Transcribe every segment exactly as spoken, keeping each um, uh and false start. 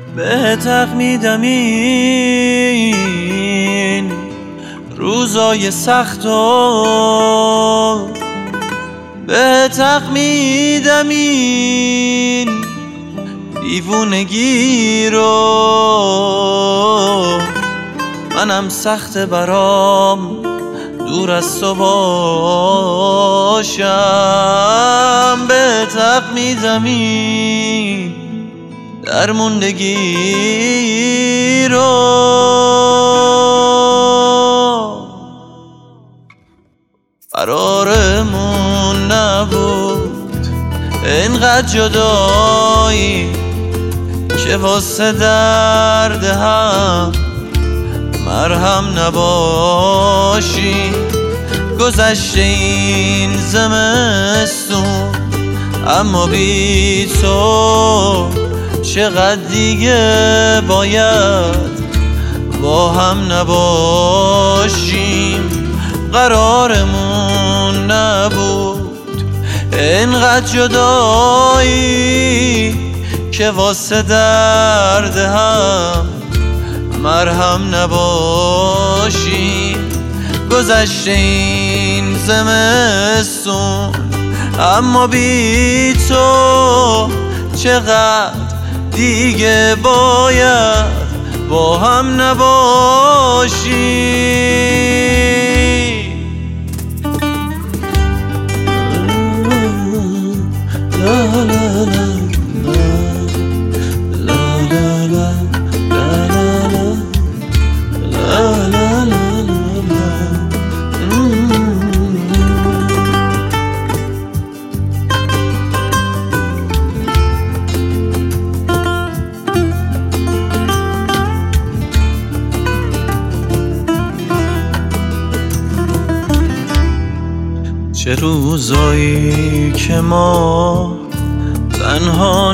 به تقمیدم این روزای سختو، به تقمیدم این دیوونگی رو. منم سخت برام دور از تو باشم، به تقمیدم این درموندگی رو. قرارمون نبود اینقدر جدایی که واسه درد هم مرهم نباشی. گذشته این زمستون اما بی تو چقدر دیگه باید با هم نباشیم. قرارمون نبود اینقدر جدایی که واسه درد هم مرهم نباشیم. گذشته این زمستون اما بی تو چقدر دیگه باید با هم نباشیم. لا لا لا چه روزایی که ما تنها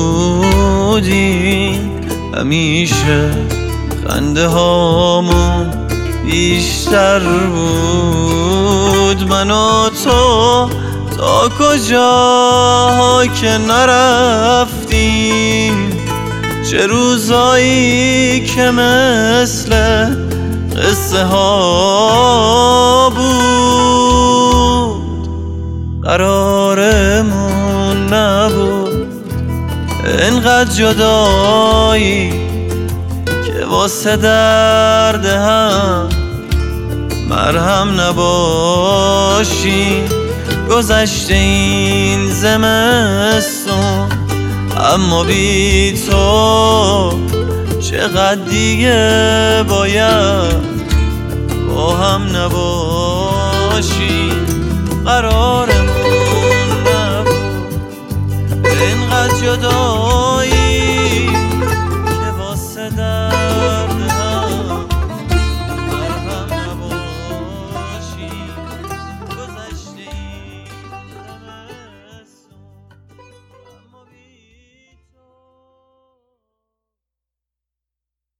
نبودیم، همیشه خنده هامون بیشتر بود. من و تو تا کجا که نرفتیم، چه روزایی که مثل قصه ها بود. قرارمون نبود اینقدر جدایی که واسه درد هم مرهم نباشی. گذشته این زمستون اما بی تو چقدر دیگه باید با هم نباشی. قرارمون نبود اینقدر جدا